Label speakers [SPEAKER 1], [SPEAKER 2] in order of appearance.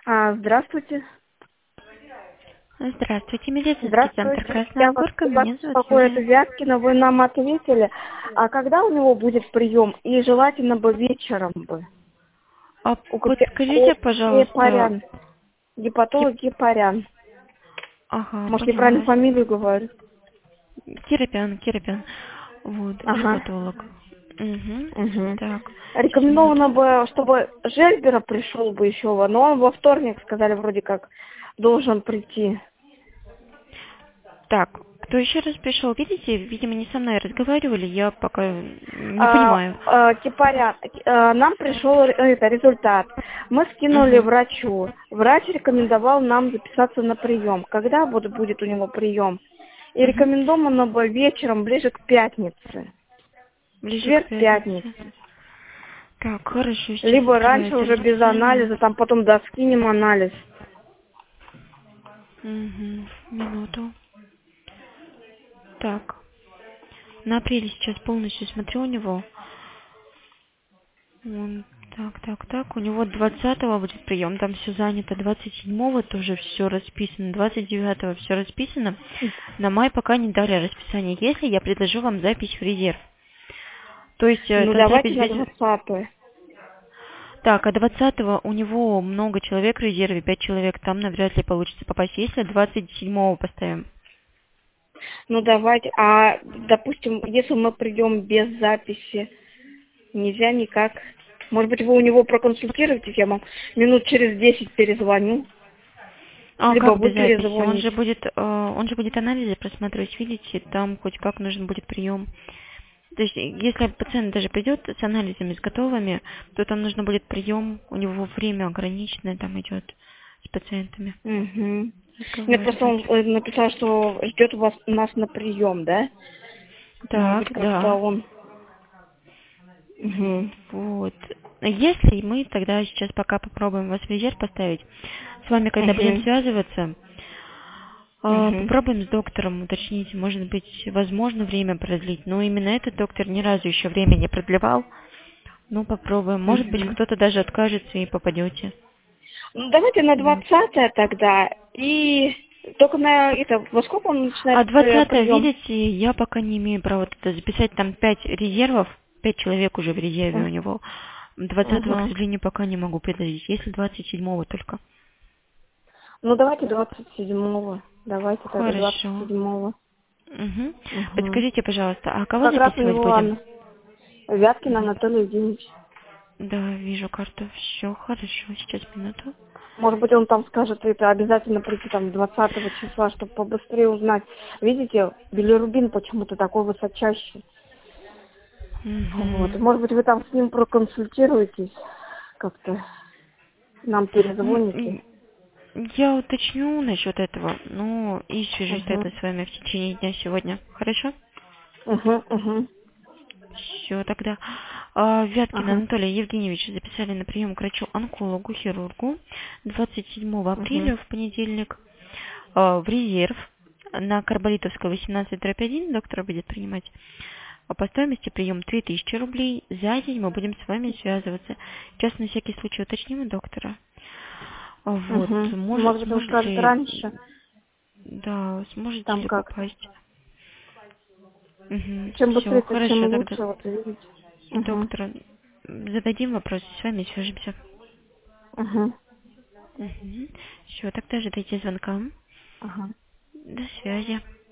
[SPEAKER 1] Здравствуйте.
[SPEAKER 2] Здравствуйте, медицинский центр
[SPEAKER 1] Здравствуйте.
[SPEAKER 2] Красная
[SPEAKER 1] Я вас
[SPEAKER 2] Горка. Меня зовут
[SPEAKER 1] беспокоит
[SPEAKER 2] Юлия.
[SPEAKER 1] Вяткина, вы нам ответили. А когда у него будет прием? И желательно бы вечером бы.
[SPEAKER 2] А
[SPEAKER 1] У
[SPEAKER 2] подскажите, пожалуйста,
[SPEAKER 1] Гепарян. Гепатолог Гепарян.
[SPEAKER 2] Ага,
[SPEAKER 1] Может, неправильно
[SPEAKER 2] поняла.
[SPEAKER 1] фамилию говорю?
[SPEAKER 2] Кирапян. Вот,
[SPEAKER 1] Ага.
[SPEAKER 2] гепатолог. Угу.
[SPEAKER 1] Угу.
[SPEAKER 2] Так, сейчас,
[SPEAKER 1] Рекомендовано
[SPEAKER 2] минуту.
[SPEAKER 1] бы, чтобы Жельбера пришел бы еще, но он во вторник, сказали, вроде как, должен прийти.
[SPEAKER 2] Так, кто еще раз пришел? Видите, видимо, не со мной разговаривали, я пока не понимаю.
[SPEAKER 1] Кипарян, нам пришел результат. Мы скинули
[SPEAKER 2] Угу.
[SPEAKER 1] врачу. Врач рекомендовал нам записаться на прием. Когда будет у него прием? И
[SPEAKER 2] Угу.
[SPEAKER 1] рекомендовано бы вечером, ближе к пятнице.
[SPEAKER 2] Ближе к пятнице.
[SPEAKER 1] Четверг-пятница.
[SPEAKER 2] Так, хорошо, сейчас
[SPEAKER 1] Либо
[SPEAKER 2] открываю
[SPEAKER 1] раньше
[SPEAKER 2] это
[SPEAKER 1] уже без
[SPEAKER 2] расписание.
[SPEAKER 1] анализа, там потом доскинем анализ.
[SPEAKER 2] Угу. Минуту. Так, на апреле сейчас полностью смотрю у него. Так. У него 20-го будет прием, там все занято. 27-го тоже все расписано. 29-го все расписано. На май пока не дали расписание. Если я предложу вам запись в резерв. То есть
[SPEAKER 1] Ну,
[SPEAKER 2] это
[SPEAKER 1] давайте
[SPEAKER 2] запись
[SPEAKER 1] на
[SPEAKER 2] без...
[SPEAKER 1] 20-е.
[SPEAKER 2] Так, а 20-го у него много человек в резерве, 5 человек. Там навряд ли получится попасть. Если 27-го поставим.
[SPEAKER 1] Ну, давайте. А, допустим, если мы придем без записи, нельзя никак. Может быть, вы у него проконсультируетесь, я вам минут через 10 перезвоню.
[SPEAKER 2] А
[SPEAKER 1] Либо
[SPEAKER 2] как
[SPEAKER 1] вы
[SPEAKER 2] без записи?
[SPEAKER 1] перезвоните.
[SPEAKER 2] Он же будет анализы просматривать, видите, там хоть как нужен будет прием. То есть, если пациент даже придет с анализами, с готовыми, то там нужно будет прием, у него время ограниченное там идет с пациентами
[SPEAKER 1] Угу. Нет, просто он
[SPEAKER 2] разговаривать.
[SPEAKER 1] написал, что ждет нас на прием, да? Может быть,
[SPEAKER 2] Так,
[SPEAKER 1] как-то
[SPEAKER 2] да.
[SPEAKER 1] он... Угу.
[SPEAKER 2] Вот. Если мы тогда сейчас пока попробуем вас в резерв поставить, с вами когда будем
[SPEAKER 1] Угу.
[SPEAKER 2] связываться,
[SPEAKER 1] Угу.
[SPEAKER 2] попробуем с доктором уточнить, может быть, возможно время продлить. Но именно этот доктор ни разу еще время не продлевал. Ну, попробуем. Может быть,
[SPEAKER 1] Угу.
[SPEAKER 2] кто-то даже откажется и попадете.
[SPEAKER 1] Ну, давайте на
[SPEAKER 2] Вот.
[SPEAKER 1] 20-е тогда. И только на это... Во сколько он
[SPEAKER 2] А
[SPEAKER 1] начинает
[SPEAKER 2] 20,
[SPEAKER 1] прием?
[SPEAKER 2] видите, я пока не имею права это записать. Там 5 резервов, 5 человек уже в резерве у него. 20-го, к
[SPEAKER 1] Угу.
[SPEAKER 2] сожалению, пока не могу предложить. Если 27-го только.
[SPEAKER 1] Ну, давайте 27-го. Давайте тогда
[SPEAKER 2] Хорошо.
[SPEAKER 1] 27-го.
[SPEAKER 2] Угу.
[SPEAKER 1] Угу.
[SPEAKER 2] Подскажите, пожалуйста, а кого
[SPEAKER 1] Как раз у
[SPEAKER 2] записывать
[SPEAKER 1] него
[SPEAKER 2] будем?
[SPEAKER 1] Вяткин
[SPEAKER 2] Угу.
[SPEAKER 1] Анатолий Евгеньевич.
[SPEAKER 2] Да, вижу карту. Все хорошо. Сейчас минуту.
[SPEAKER 1] Может быть, он там скажет, это обязательно прийти там 20 числа, чтобы побыстрее узнать. Видите, билирубин почему-то такой высочайший. Вот.
[SPEAKER 2] Угу.
[SPEAKER 1] Может быть, вы там с ним проконсультируетесь как-то, нам перезвоните.
[SPEAKER 2] Я уточню насчет этого, ну и свяжусь
[SPEAKER 1] Угу.
[SPEAKER 2] тогда с вами в течение дня сегодня. Хорошо?
[SPEAKER 1] Угу, угу.
[SPEAKER 2] Все, тогда. Вяткин
[SPEAKER 1] Ага.
[SPEAKER 2] Анатолий Евгеньевич записали на прием к врачу-онкологу, хирургу 27
[SPEAKER 1] Угу.
[SPEAKER 2] апреля в понедельник в резерв на Карболитовского 18/1 доктора будет принимать. По стоимости прием 3000 рублей. За день мы будем с вами связываться. Сейчас на всякий случай уточним у доктора. Вот,
[SPEAKER 1] Угу. Может быть, он
[SPEAKER 2] сможет
[SPEAKER 1] скажет
[SPEAKER 2] ли,
[SPEAKER 1] раньше,
[SPEAKER 2] да, сможете
[SPEAKER 1] там
[SPEAKER 2] ли
[SPEAKER 1] как-то.
[SPEAKER 2] попасть? Угу,
[SPEAKER 1] Чем
[SPEAKER 2] все,
[SPEAKER 1] быстрее, то тем
[SPEAKER 2] хорошо тогда.
[SPEAKER 1] лучше, вот видите. Угу.
[SPEAKER 2] Доктора, зададим вопрос, с вами свяжемся.
[SPEAKER 1] Угу.
[SPEAKER 2] Все, тогда ожидайте звонка.
[SPEAKER 1] Ага.
[SPEAKER 2] До связи.